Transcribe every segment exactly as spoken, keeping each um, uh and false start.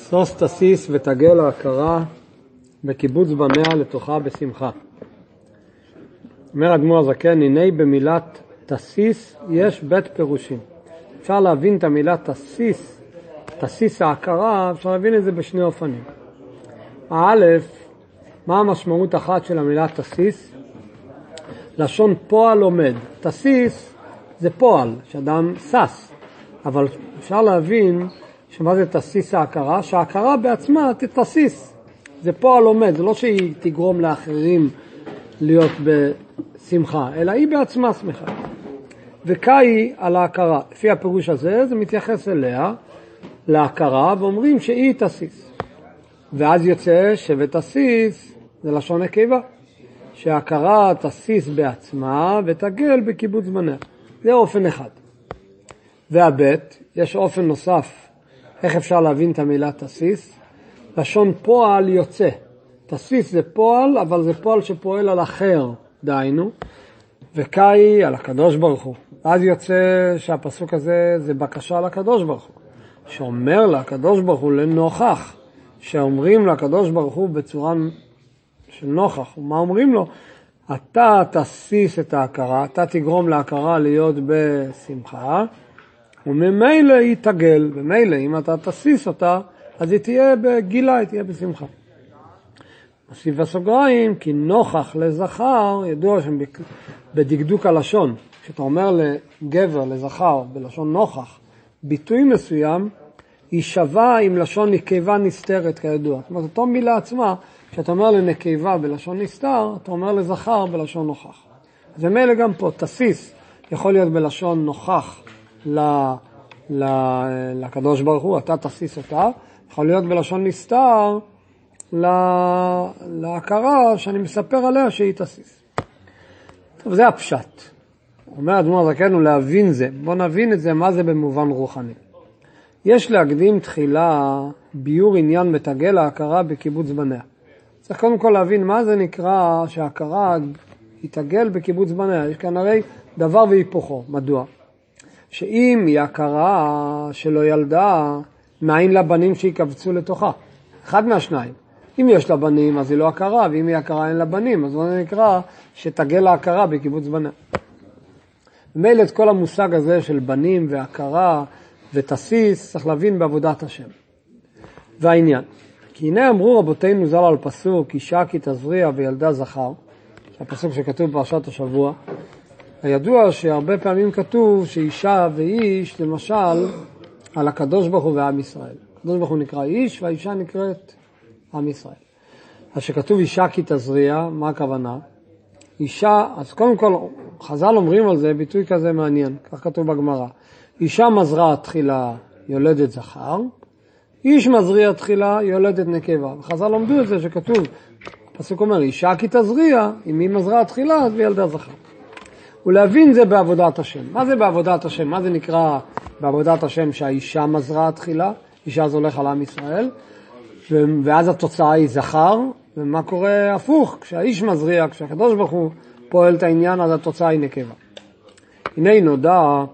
סוס תסיס ותגל ההכרה בקיבוץ בניה לתוכה בשמחה. אומר אדמו"ר הזקן, הנה במילת תסיס יש בית פירושים. אפשר להבין את המילה תסיס, תסיס ההכרה, אפשר להבין את זה בשני אופנים. האלף, מה המשמעות אחת של המילה תסיס? לשון פועל עומד. תסיס זה פועל, שאדם סס. אבל אפשר להבין שמה זה תסיס ההכרה? שההכרה בעצמה תתסיס. זה פועל עומד, זה לא שהיא תגרום לאחרים להיות בשמחה, אלא היא בעצמה שמחה. וקאי על ההכרה. לפי הפירוש הזה, זה מתייחס אליה, להכרה, ואומרים שהיא תסיס. ואז יוצא שבתסיס זה לשון נקבה. שההכרה תסיס בעצמה ותגל בקיבוץ בניה. זה אופן אחד. והבית, יש אופן נוסף, איך אפשר להבין את המילה תסיס? לשון פועל יוצא. תסיס זה פועל, אבל זה פועל שפועל על אחר, דהיינו, וקאי על הקדוש ברוך הוא. אז יוצא שהפסוק הזה זה בקשה לקדוש ברוך הוא. שאומר לקדוש ברוך הוא לנוכח, שאומרים לקדוש ברוך הוא בצורה של נוכח. ומה אומרים לו? אתה תסיס את ההכרה, אתה תגרום להכרה להיות בשמחה, וממילא היא תגל, ומילא אם אתה תסיס אותה, אז היא תהיה בגילה, היא תהיה בשמחה. מוסיף בסוגריים, כי נוכח לזכר, ידוע שבדקדוק הלשון, כשאתה אומר לגבר, לזכר, בלשון נוכח, ביטוי מסוים, היא שווה עם לשון נקבה נסתרת כידוע. זאת אומרת, אותו מילה עצמה, כשאתה אומר לנקבה בלשון נסתר, אתה אומר לזכר בלשון נוכח. אז ממילא גם פה, תסיס יכול להיות בלשון נוכח, ל, ל, לקדוש ברוך הוא, אתה תסיס אותה, יכול להיות בלשון נסתר ל, להכרה שאני מספר עליה שהיא תסיס. טוב, זה הפשט. אומר אדמו"ר הזקן, הוא להבין זה. בוא נבין את זה, מה זה במובן רוחני. יש להקדים תחילה ביור עניין מתגל ההכרה בקיבוץ בניה. צריך קודם כל להבין מה זה נקרא שההכרה יתגל בקיבוץ בניה. יש כאן הרי דבר והיפוכו. מדוע? שאם היא הכרה שלא ילדה, מאין לה בנים שיקבצו לתוכה. אחד מהשניים. אם יש לה בנים, אז היא לא הכרה, ואם היא הכרה אין לה בנים, אז זה נקרא שתגל ההכרה בקיבוץ בניה. ומילא את כל המושג הזה של בנים והכרה ותסיס, צריך להבין בעבודת השם. והעניין, כי הנה אמרו רבותינו ז"ל על פסוק, אישה כי תזריע וילדה זכר, שהפסוק שכתוב בפרשת השבוע, הידוע שהרבה פעמים כתוב שאישה ואיש, למשל, על הקדוש ברוך הוא ועם ישראל. הקדוש ברוך הוא נקרא איש, והאישה נקראת עם ישראל. אז שכתוב אישה כי תזריע, מה הכוונה? אישה, אז קודם כל, חז"ל אומרים על זה ביטוי כזה מעניין, כך כתוב בגמרא. אישה מזרעה תחילה יולדת זכר, איש מזריע תחילה יולדת נקבה. וחז"ל לומדו את זה שכתוב, הפסוק אומר, אישה כי תזריע, אם היא מזרעה תחילה, אז היא ילדה זכר. ולהבין זה בעבודת השם. מה זה בעבודת השם? מה זה נקרא בעבודת השם שהאישה מזרעה תחילה? אישה זה הולך על עם ישראל, ואז התוצאה היא זכר, ומה קורה הפוך? כשהאיש מזריע, כשהקדוש ברוך הוא פועל את העניין, אז התוצאה היא נקבה. הנה נודע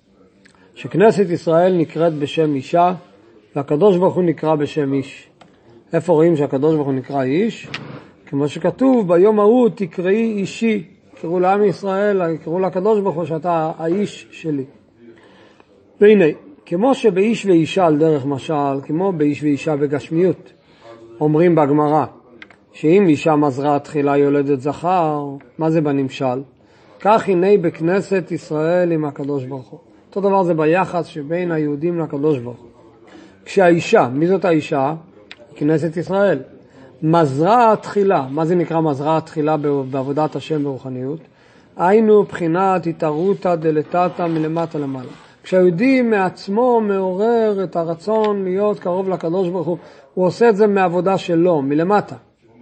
שכנסת ישראל נקראת בשם אישה, והקדוש ברוך הוא נקרא בשם איש. איפה רואים שהקדוש ברוך הוא נקרא איש? כמו שכתוב, ביום ההוא תקראי אישי, יקראו לעם ישראל, יקראו לקדוש ברוך הוא שאתה האיש שלי. והנה, כמו שבאיש ואישה על דרך משל, כמו באיש ואישה בגשמיות, אומרים בגמרא, שאם אישה מזרעה תחילה יולדת זכר, מה זה בנמשל? כך הנה בכנסת ישראל עם הקדוש ברוך הוא. אותו דבר זה ביחס שבין היהודים לקדוש ברוך הוא. כשהאישה, מי זאת האישה? כנסת ישראל. מזרעה תחילה, מה זה נקרא מזרעה תחילה בעבודת השם ברוחניות? היינו בחינת התערותא דלתתא מלמטה למעלה. כשהיהודי מעצמו מעורר את הרצון להיות קרוב לקדוש ברוך הוא, הוא עושה את זה מעבודה שלו, מלמטה.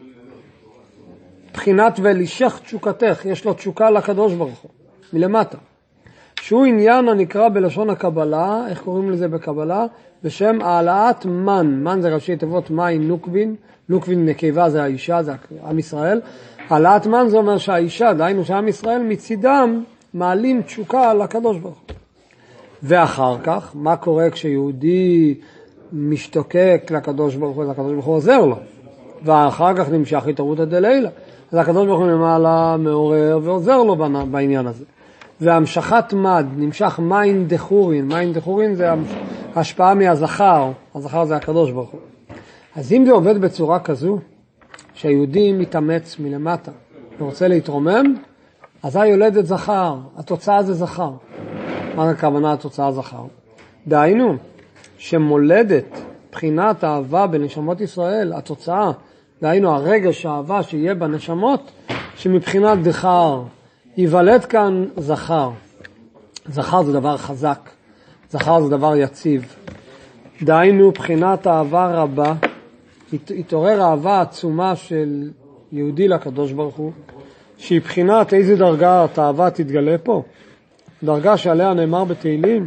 בחינת ולישך תשוקתך, יש לו תשוקה לקדוש ברוך הוא, מלמטה. שהוא עניין הנקרא בלשון הקבלה, איך קוראים לזה בקבלה? בשם העלאת מן, מן זה ראשי תיבות מאי נוקבין, נוקבין נקבה זה האישה, זה עם ישראל. העלאת מן זה אומר שהאישה, דהיינו שעם ישראל מצידם, מעלים תשוקה לקדוש ברוך הוא. ואחר כך, מה קורה כשיהודי משתוקק לקדוש ברוך הוא, אז הקדוש ברוך הוא עוזר לו. ואחר כך נמשך התעוררות דלילה. אז הקדוש ברוך הוא למעלה מעורר ועוזר לו בעניין הזה. והמשכת מד, נמשך מים דחורין. מים דחורין זה השפעה מהזכר. הזכר זה הקדוש ברוך הוא. אז אם זה עובד בצורה כזו, שהיהודי מתאמץ מלמטה ורוצה להתרומם, אז היולדת זכר. התוצאה זה זכר. מה הכוונה התוצאה זכר? דהיינו, שמולדת בחינת האהבה בנשמות ישראל, התוצאה, דהיינו הרגש האהבה שיהיה בנשמות, שמבחינת זכר, ייוולד כאן זכר. זכר זה דבר חזק, זכר זה דבר יציב. דהיינו, בחינת אהבה רבה, התעורר אהבה עצומה של יהודי לקדוש ברוך הוא, שהיא בחינת איזה דרגה האהבה תתגלה פה. דרגה שעליה נאמר בתהילים,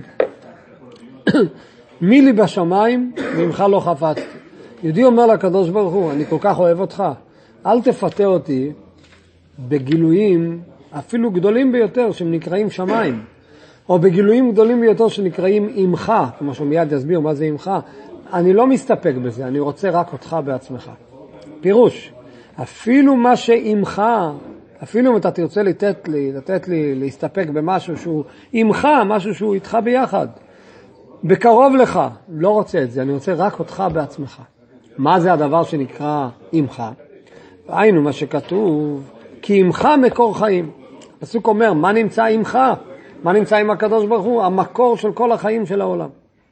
מי לי בשמיים ועמך לא חפצתי. יהודי אומר לקדוש ברוך הוא, אני כל כך אוהב אותך, אל תפתה אותי בגילויים אפילו גדולים ביותר שנקראים שמיים, או בגילויים גדולים ביותר שנקראים עמך, כמו שמיד יסביר מה זה עמך. אני לא מסתפק בזה, אני רוצה רק אותך בעצמך. פירוש, אפילו מה שעמך, אפילו אם אתה תרצה לתת לי, לתת לי להסתפק במשהו שהוא עמך, משהו שהוא איתך ביחד, בקרוב לך, לא רוצה את זה, אני רוצה רק אותך בעצמך. מה זה הדבר שנקרא עמך? היינו מה שכתוב, כי עמך מקור חיים. הפסוק אומר, מה נמצא עמך? מה נמצא עם הקדוש ברוך הוא? המקור של כל החיים של העולם.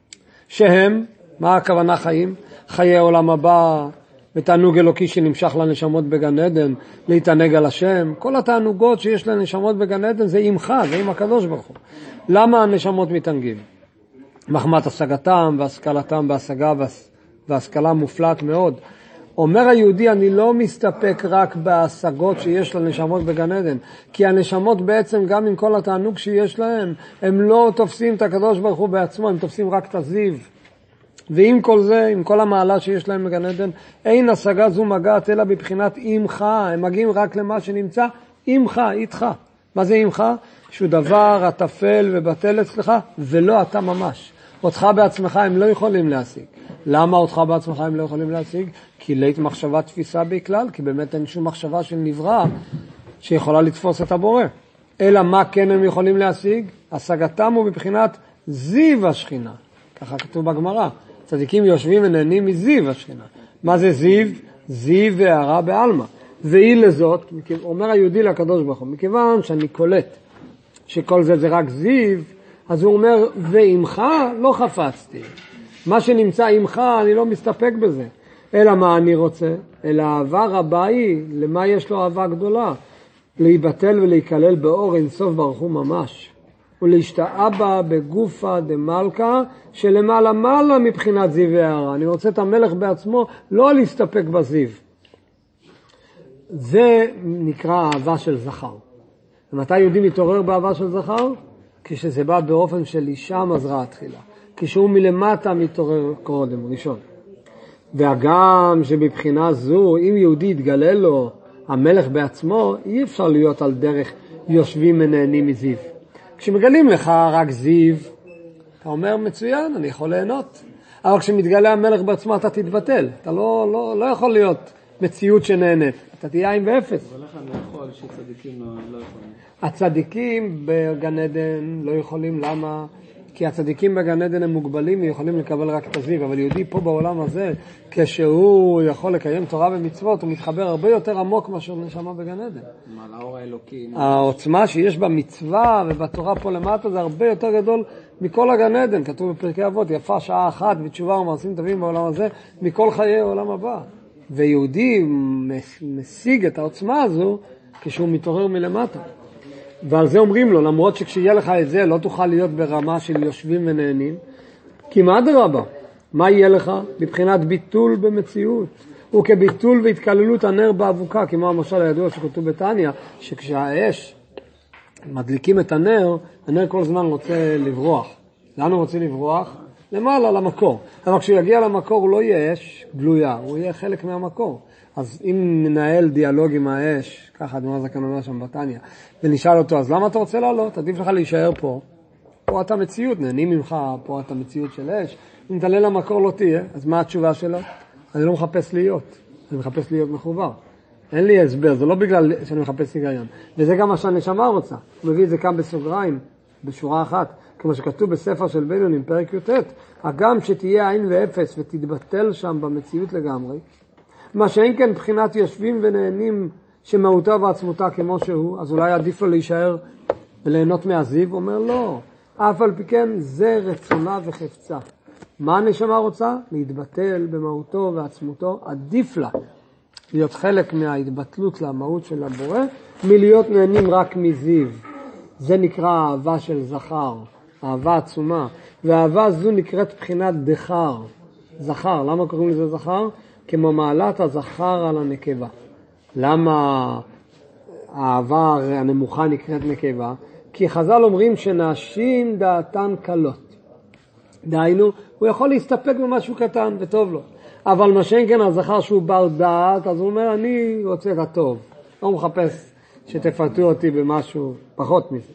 שהם, מה הכוונה חיים? חיי העולם הבא, ותענוג אלוקי שנמשך לנשמות בגן עדן, להתענג על השם. כל התענוגות שיש לנשמות בגן עדן זה עמך, זה עם הקדוש ברוך הוא. למה הנשמות מתענגים? מחמת השגתם והשכלתם בהשגה והשכלה מופלאת מאוד. אומר היהודי, אני לא מסתפק רק בהשגות שיש לנשמות בגן עדן, כי הנשמות בעצם גם עם כל התענוג שיש להם, הם לא תופסים את הקדוש ברוך הוא בעצמו, הם תופסים רק את הזיו. ועם כל זה, עם כל המעלה שיש להם בגן עדן, אין השגה זו מגעת אלא בבחינת עמך, הם מגיעים רק למה שנמצא עמך, איתך. מה זה עמך? שהוא דבר הטפל ובטל אצלך, ולא אתה ממש. אותך בעצמך הם לא יכולים להשיג. למה אותך בעצמך הם לא יכולים להשיג? כי לית מחשבה תפיסה בכלל, כי באמת אין שום מחשבה של נברא שיכולה לתפוס את הבורא. אלא מה כן הם יכולים להשיג? השגתם הוא בבחינת זיו השכינה. ככה כתוב בגמרא. צדיקים יושבים ונהנים מזיו השכינה. מה זה זיו? זיו והערה בעלמא. והיא לזאת, אומר היהודי לקדוש ברוך הוא, מכיוון שאני קולט שכל זה זה רק זיו, אז הוא אומר, ועמך לא חפצתי. מה שנמצא עמך, אני לא מסתפק בזה. אלא מה אני רוצה? אלא אהבה רבה היא, למה יש לו אהבה גדולה? להיבטל ולהיכלל באור אינסוף ברוך הוא ממש. ולהשתאה בה בגופה דמלכה, שלמעלה מעלה מבחינת זיו והערה. אני רוצה את המלך בעצמו, לא להסתפק בזיו. זה נקרא אהבה של זכר. ומתי יהודי מתעורר באהבה של זכר? כשזה בא באופן של אישה מזרעה תחילה. כשהוא מלמטה מתעורר קודם, ראשון. והגם שבבחינה זו, אם יהודי יתגלה לו המלך בעצמו, אי אפשר להיות על דרך יושבים ונהנים מזיו. כשמגלים לך רק זיו, אתה אומר מצוין, אני יכול ליהנות. אבל כשמתגלה המלך בעצמו אתה תתבטל. אתה לא, לא, לא יכול להיות מציאות שנהנית. אתה תהיה עם ואפס. אבל איך אני יכול שצדיקים לא, לא יכולים? הצדיקים בגן עדן לא יכולים, למה? כי הצדיקים בגן עדן הם מוגבלים ויכולים לקבל רק את הזיו, אבל יהודי פה בעולם הזה, כשהוא יכול לקיים תורה ומצוות, הוא מתחבר הרבה יותר עמוק מאשר נשמה בגן עדן. מה, לאור האלוקי? העוצמה שיש במצווה ובתורה פה למטה זה הרבה יותר גדול מכל הגן עדן. כתוב בפרקי אבות, יפה שעה אחת בתשובה ומעשים טובים בעולם הזה, מכל חיי העולם הבא. ויהודי משיג את העוצמה הזו כשהוא מתעורר מלמטה. ועל זה אומרים לו, למרות שכשיהיה לך את זה, לא תוכל להיות ברמה של יושבים ונהנים, כי מה דרבה? מה יהיה לך? מבחינת ביטול במציאות, וכביטול והתקללות הנר באבוקה, כמו המשל הידוע שכתוב בתניא, שכשהאש מדליקים את הנר, הנר כל זמן רוצה לברוח. לאן הוא רוצה לברוח? למעלה, למקור. אבל כשהוא יגיע למקור הוא לא יהיה אש גלויה, הוא יהיה חלק מהמקור. אז אם ננהל דיאלוג עם האש, ככה אדמה זקן אומר שם בתניא, ונשאל אותו, אז למה אתה רוצה לעלות? עדיף לך להישאר פה. פה אתה מציאות, נהנים ממך, פה אתה מציאות של אש. אם תעלה למקור לא תהיה, אז מה התשובה שלו? אני לא מחפש להיות, אני מחפש להיות מחובר. אין לי הסבר, זה לא בגלל שאני מחפש היגיון. וזה גם מה שהנשמה רוצה. הוא מביא את זה כאן בסוגריים, בשורה אחת, כמו שכתוב בספר של בינונים, פרק י"ט, הגם שתהיה עין ואפס ותתבטל שם במציאות לגמרי, מה שאין כן בחינת יושבים ונהנים שמהותה ועצמותה כמו שהוא, אז אולי עדיף לו להישאר וליהנות מהזיו, הוא אומר לא, אף על פי כן זה רצונה וחפצה. מה הנשמה רוצה? להתבטל במהותו ועצמותו, עדיף לה להיות חלק מההתבטלות למהות של הבורא, מלהיות נהנים רק מזיו. זה נקרא אהבה של זכר, אהבה עצומה, והאהבה זו נקראת בחינת דחר, זכר. למה קוראים לזה זכר? כמו מעלת הזכר על הנקבה. למה האהבה הנמוכה נקראת נקבה? כי חז"ל אומרים שנשים דעתן קלות. דהיינו, הוא יכול להסתפק במשהו קטן וטוב לו. אבל מה שאין כן הזכר שהוא בר דעת, אז הוא אומר, אני רוצה את הטוב. לא מחפש שתפתו אותי במשהו פחות מזה.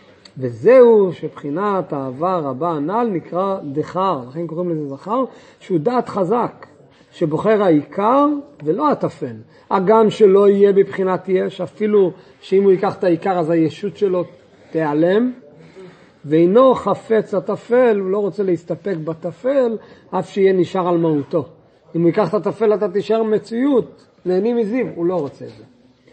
וזהו שבחינת האהבה רבה הנ"ל נקרא דחר, לכן קוראים לזה זכר, שהוא דעת חזק, שבוחר העיקר ולא התפל. הגם שלא יהיה בבחינת יש, אפילו שאם הוא ייקח את העיקר אז הישות שלו תיעלם, ואינו חפץ התפל, הוא לא רוצה להסתפק בתפל, אף שיהיה נשאר על מהותו. אם הוא ייקח את התפל אתה תישאר מציאות, נהנים מזיו, הוא לא רוצה את זה.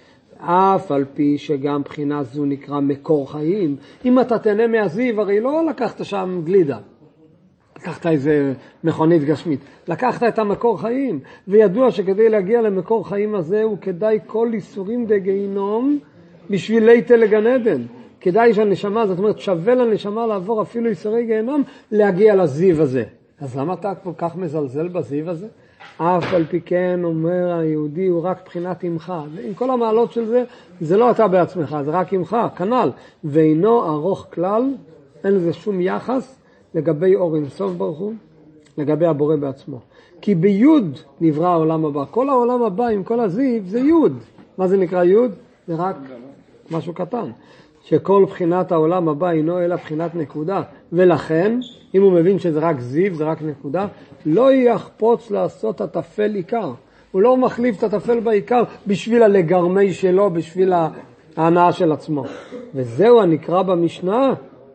אף על פי שגם בחינה זו נקרא מקור חיים, אם אתה תהנה מהזיו, הרי לא לקחת שם גלידה, לקחת איזה מכונית גשמית, לקחת את המקור חיים, וידוע שכדי להגיע למקור חיים הזה, הוא כדאי כל איסורים דגיהינום בשביל ליטה לגן עדן. כדאי שהנשמה, זאת אומרת, שווה לנשמה לעבור אפילו איסורי גיהינום, להגיע לזיו הזה. אז למה אתה כל כך מזלזל בזיו הזה? אף על פי כן אומר היהודי הוא רק בחינת עמך. עם כל המעלות של זה, זה לא אתה בעצמך, זה רק עמך, כנ"ל. ואינו ארוך כלל, אין לזה שום יחס לגבי אור אינסוף ברוך הוא, לגבי הבורא בעצמו. כי ביוד נברא העולם הבא. כל העולם הבא עם כל הזיו זה יוד. מה זה נקרא יוד? זה רק משהו קטן. שכל בחינת העולם הבא אינו אלא בחינת נקודה. ולכן, אם הוא מבין שזה רק זיו, זה רק נקודה, לא יחפוץ לעשות התפל עיקר. הוא לא מחליף את התפל בעיקר בשביל הלגרמי שלו, בשביל ההנאה של עצמו. וזהו הנקרא במשנה,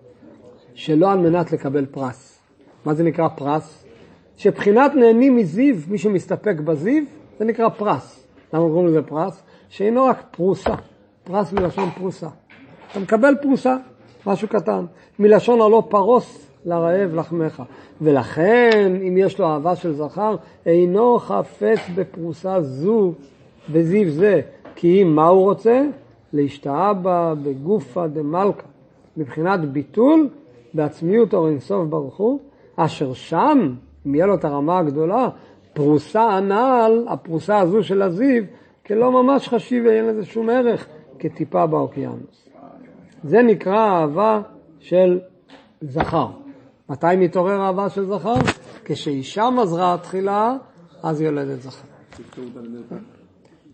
שלא על מנת לקבל פרס. מה זה נקרא פרס? שבחינת נהנים מזיו, מי שמסתפק בזיו, זה נקרא פרס. למה קוראים לזה פרס? שאינו רק פרוסה. פרס מלשון פרוסה. אתה מקבל פרוסה, משהו קטן. מלשון הלא פרוס לרעב לחמך. ולכן, אם יש לו אהבה של זכר, אינו חפץ בפרוסה זו וזיו זה. כי אם מה הוא רוצה? להשתאה בה בגופה דמלכה. מבחינת ביטול, בעצמיות אור אינסוף ברוך הוא, אשר שם, אם יהיה לו את הרמה הגדולה, פרוסה הנעל, הפרוסה הזו של הזיו, כלא ממש חשיב ואין לזה שום ערך, כטיפה באוקיינוס. זה נקרא אהבה של זכר. מתי מתעורר אהבה של זכר? כשאישה מזרעה תחילה, אז יולדת זכר.